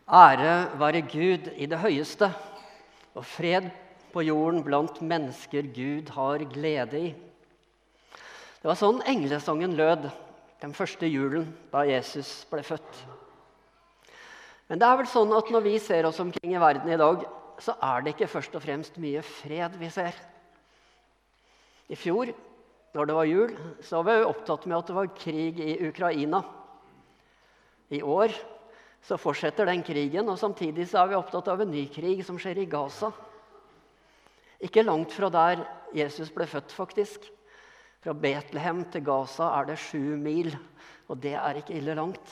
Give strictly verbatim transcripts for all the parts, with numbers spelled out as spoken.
Ære være Gud i det høyeste, og fred på jorden blant mennesker Gud har glede i. Det var sånn englesangen lød den første julen da Jesus ble født. Men det er vel sånn at når vi ser oss omkring i verden i dag, så er det ikke først og fremst mye fred vi ser. I fjor, når det var jul, så var vi opptatt med at det var krig i Ukraina. I år så fortsetter den krigen, og samtidig så er vi opptatt av en ny krig som skjer i Gaza. Ikke langt fra der Jesus ble født, faktisk. Fra Betlehem til Gaza er det sju mil, og det er ikke ille langt.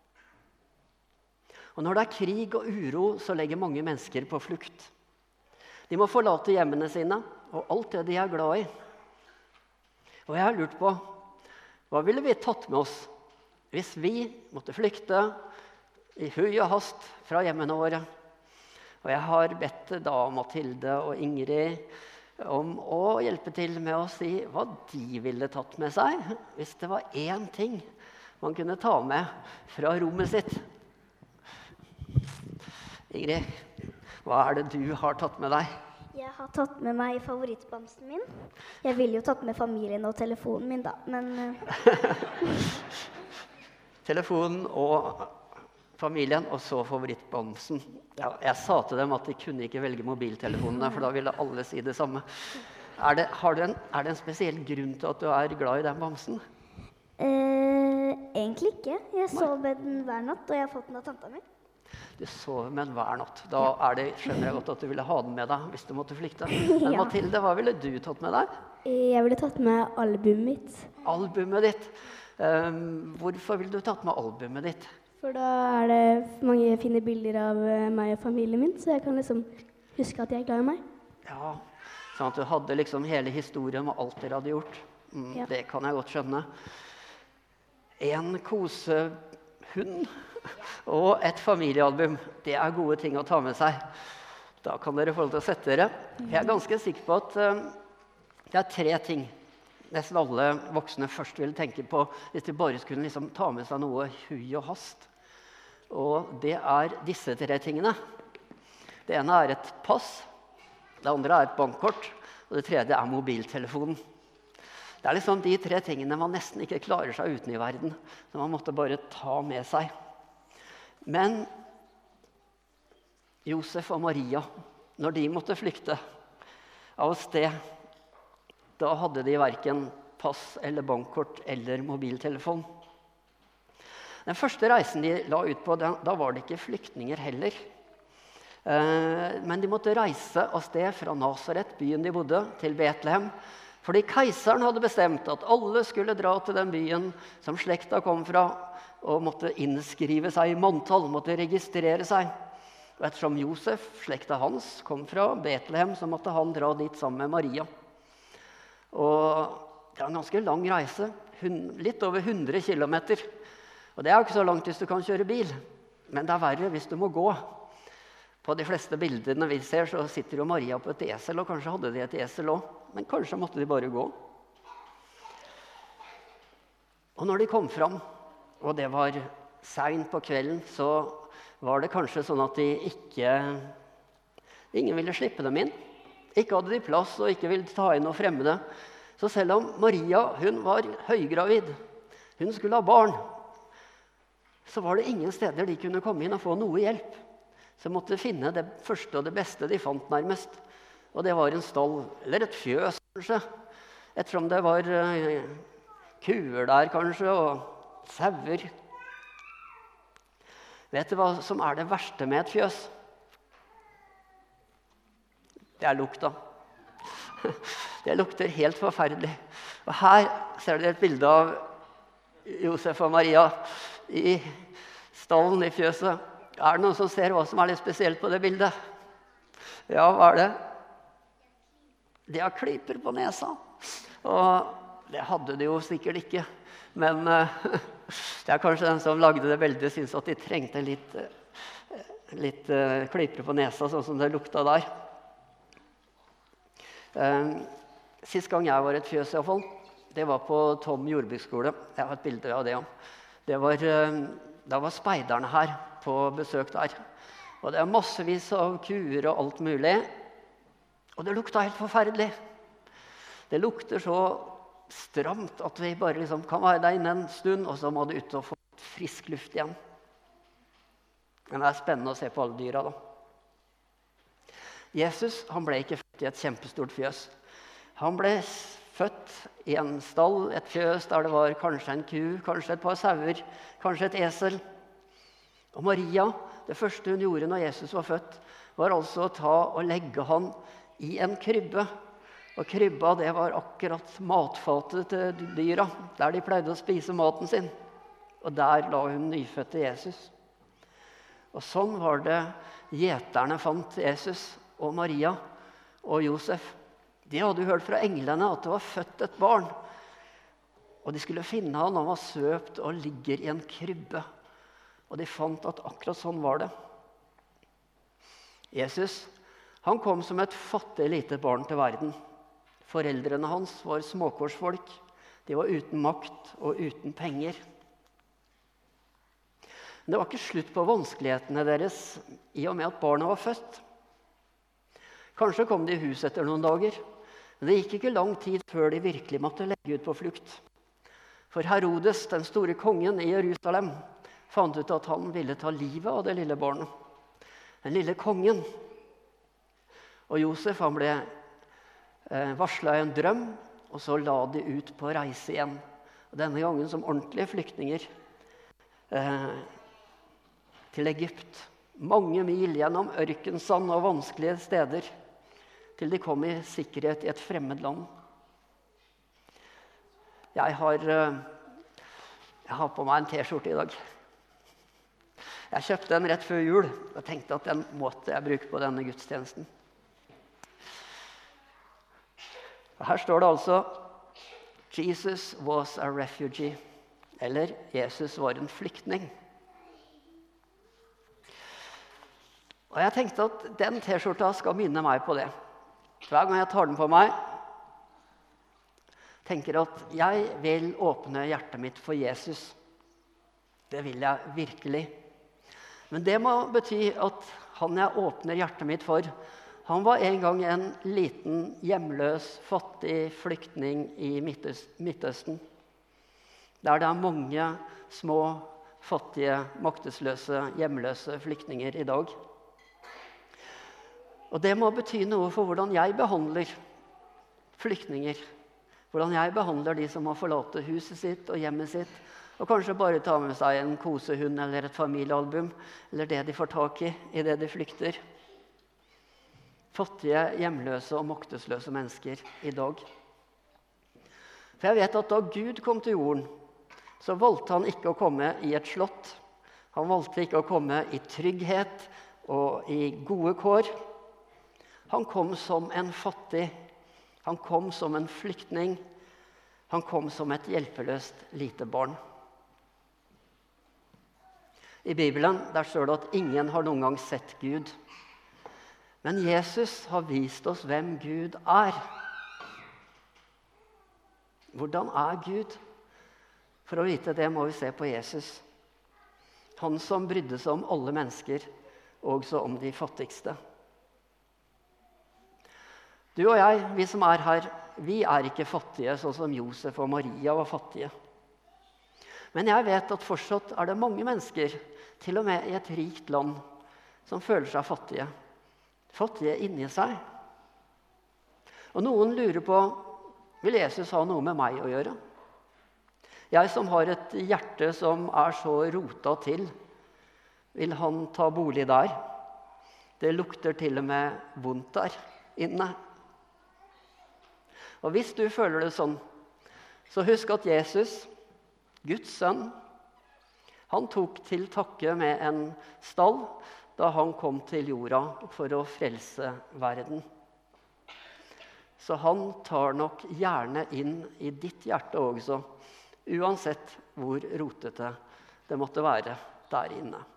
Og når det er krig og uro, så legger mange mennesker på flukt. De må forlate hjemmene sine, og alt det de er glad i. Og jeg har lurt på, hva ville vi tatt med oss hvis vi måtte flykte i hui og hast fra hjemmene våre? Og jeg har bedt da Mathilde og Ingrid om å hjelpe til med å si hva de ville tatt med seg, hvis det var én ting man kunne ta med fra rommet sitt. Ingrid, hva er det du har tatt med deg? Jeg har tatt med meg favorittbamsen min. Jeg ville jo tatt med familien og telefonen min da, men... Telefonen og familien, og så favorittbamsen. Ja, jeg sa til dem at de kunne ikke velge mobiltelefonene, for da ville alle si det samme. Er det, har du en, er det en spesiell grunn til at du er glad i den bamsen? Eh, egentlig ikke. Jeg sov med den hver natt, og jeg har fått den av tanta mi. Du sover med den hver natt. Da er det, skjønner jeg godt at du ville ha den med deg hvis du måtte flykte. Men Ja. Mathilde, hva ville du tatt med deg? Jeg ville tatt med albumet mitt. Albumet ditt. Um, hvorfor ville du tatt med albumet ditt? For da er det mange fine bilder av eh, meg og familien min, så jeg kan liksom huske at de er glad i meg. Ja, sånn at du hadde liksom hele historien med alt dere hadde gjort. Mm, Ja. Det kan jeg godt skjønne. En kosehund og et familiealbum, det er gode ting å ta med seg. Da kan dere få lov til å sette dere. Jeg er ganske sikker på at um, det er tre ting nesten alle voksne først ville tenke på hvis de bare skulle liksom ta med seg noe hui og hast. Og det er disse tre tingene. Det ene er et pass, det andre er et bankkort, og det tredje er mobiltelefonen. Det er liksom de tre tingene man nesten ikke klarer seg uten i verden, som man måtte bare ta med seg. Men Josef og Maria, når de måtte flykte av sted, da hadde de hverken pass eller bankkort eller mobiltelefon. Den første reisen de la ut på, da, da var det ikke flyktninger heller. Eh, men de måtte reise av sted fra Nazaret, byen de bodde, til Betlehem. Fordi keiseren hadde bestemt at alle skulle dra til den byen som slekta kom fra, og måtte innskrive seg i manntall, måtte registrere seg. Og ettersom Josef, slekta hans, kom fra Betlehem, så måtte han dra dit sammen med Maria. Og det er en ganske lang reise, litt over hundre kilometer. Og det er jo ikke så langt hvis du kan kjøre bil, men det er verre hvis du må gå. På de fleste bildene vi ser, så sitter jo Maria på et esel, og kanskje hadde de et esel også, men kanskje måtte de bare gå. Og når de kom fram, og det var sent på kvelden, så var det kanskje sånn at de ikke, ingen ville slippe dem inn. Ikke hadde de plass, og ikke ville ta inn noe fremmede. Så selv om Maria, hun var høygravid, hun skulle ha barn, så var det ingen steder de kunne komme inn og få noe hjelp. Så måtte finne det første og det beste de fant nærmest. Og det var en stall, eller et fjøs kanskje. Ettersom det var uh, kuer der kanskje, og sauer. Vet du hva som er det verste med et fjøs? Det er lukta. Det lukter helt forferdelig. Og her ser dere et bilde av Josef og Maria i stallen i fjøset. Er det noen som ser hva som er litt spesielt på det bildet? Ja, hva er det? De har klyper på nesa. Og det hadde de jo sikkert ikke. Men uh, det er kanskje den som lagde det bildet synes at de trengte litt, uh, litt uh, klyper på nesa, sånn som det lukta der. Uh, sist gang jeg var et fjøs i hvert fall, det var på Tom jordbruksskole. Jeg har et bilde av det. Det var, uh, da var speiderne her på besøk der. Og det er massevis av kuer og alt mulig. Og det lukta helt forferdelig. Det lukter så stramt at vi bare liksom kan være der inne en stund, og så må du ut og få frisk luft igjen. Men det er spennende å se på alle dyra da. Jesus, han ble ikke født i et kjempestort fjøs. Han ble født i en stall, et fjøs der det var kanskje en ku, kanskje et par sauer, kanskje et esel. Og Maria, det første hun gjorde når Jesus var født, var altså å ta og legge han i en krybbe. Og krybba, det var akkurat matfatet til dyra, der de pleide å spise maten sin. Og der la hun nyfødte Jesus. Og sånn var det gjeterne fant Jesus og Maria og Josef. De hadde jo hørt fra englene at det var født et barn. Og de skulle finne han, han var svøpt og ligger i en krybbe. Og de fant at akkurat sånn var det. Jesus, han kom som et fattig lite barn til verden. Foreldrene hans var småkårsfolk. De var uten makt og uten penger. Men det var ikke slutt på vanskelighetene deres i og med at barna var født. Kanskje kom de i hus etter noen dager, men det gikk ikke lang tid før de virkelig måtte legge ut på flukt. For Herodes, den store kongen i Jerusalem, fant ut at han ville ta livet av det lille barnet. Den lille kongen. Og Josef, han ble eh, varslet i en drøm, og så la de ut på reise igjen. Og denne gangen som ordentlige flyktninger. Eh, til Egypt. Mange mil gjennom ørkensand og vanskelige steder, til de kom i sikkerhet i et fremmed land. Jeg har, jeg har på meg en T-skjorte i dag. Jeg kjøpte den rett før jul, og tenkte at den måtte jeg bruke på denne gudstjenesten. Her står det altså Jesus was a refugee, eller Jesus var en flyktning. Og jeg tenkte at den T-skjorta skal minne meg på det. Hver gang jeg tar den på meg, tenker at jeg vil åpne hjertet mitt for Jesus. Det vil jeg virkelig. Men det må bety at han jeg åpner hjertet mitt for, han var en gang en liten, hjemløs, fattig flyktning i Midtøsten. Der det er mange små, fattige, maktesløse, hjemløse flyktninger i dag. Og det må bety noe for hvordan jeg behandler flyktninger. Hvordan jeg behandler de som må forlate huset sitt og hjemmet sitt, og kanskje bare ta med seg en kosehund eller et familiealbum, eller det de får tak i i det de flykter. Fattige, hjemløse og maktesløse mennesker i dag. For jeg vet at da Gud kom til jorden, så valgte han ikke å komme i et slott. Han valgte ikke å komme i trygghet og i gode kår. Han kom som en fattig, han kom som en flyktning, han kom som et hjelpeløst lite barn. I Bibelen der står det at ingen har noen gang sett Gud. Men Jesus har vist oss hvem Gud er. Hvordan er Gud? For å vite det må vi se på Jesus. Han som brydde seg om alle mennesker, også om de fattigste. Du og jeg, vi som er her, vi er ikke fattige, sånn som Josef og Maria var fattige. Men jeg vet at fortsatt er det mange mennesker, til og med i et rikt land, som føler seg fattige. Fattige inni seg. Og noen lurer på, vil Jesus ha noe med meg å gjøre? Jeg som har et hjerte som er så rotet til, vil han ta bolig der? Det lukter til og med vondt der inne. Og hvis du føler det sånn, så husk at Jesus, Guds sønn, han tok til takke med en stall da han kom til jorda for å frelse verden. Så han tar nok gjerne inn i ditt hjerte også, uansett hvor rotete det måtte være der inne.